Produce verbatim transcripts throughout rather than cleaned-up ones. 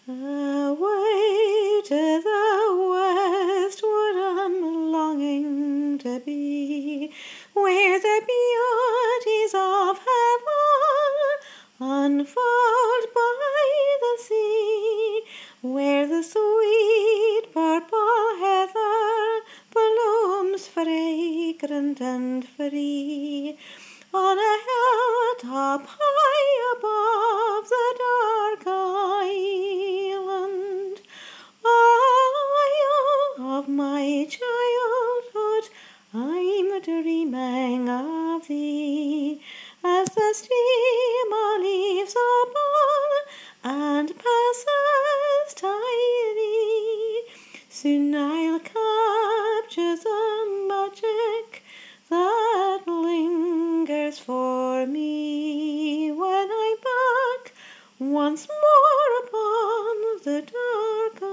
Away to the westward I'm longing to be, where the beauties of heaven unfold by the sea, where the sweet purple heather blooms fragrant and free, on a hilltop high above the dark island. Isle of my childhood, I'm dreaming of thee, as the steamer leaves upon and passes tidily. Soon I'll capture the magic that lingers for me when I'm back once more upon the dark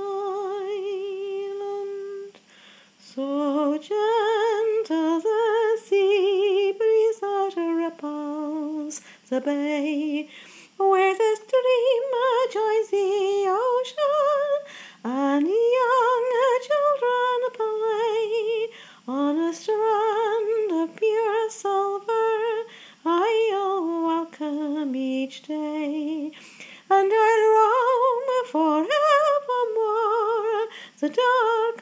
island. So gentle the sea breeze that ripples the bay, where the stream joins the ocean and young children play on a strand of pure silver. I'll welcome each day, and I'll roam forevermore the dark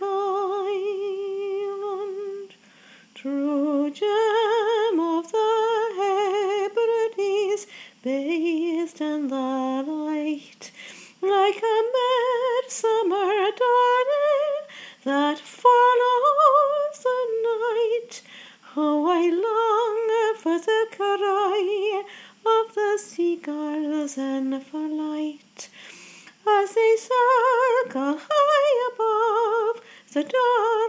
island. True gem of the Hebrides, bathed in the light, like a midsummer dawning that follows the night. Oh, I long for the cry of the seagulls in flight, as they circle high above the dark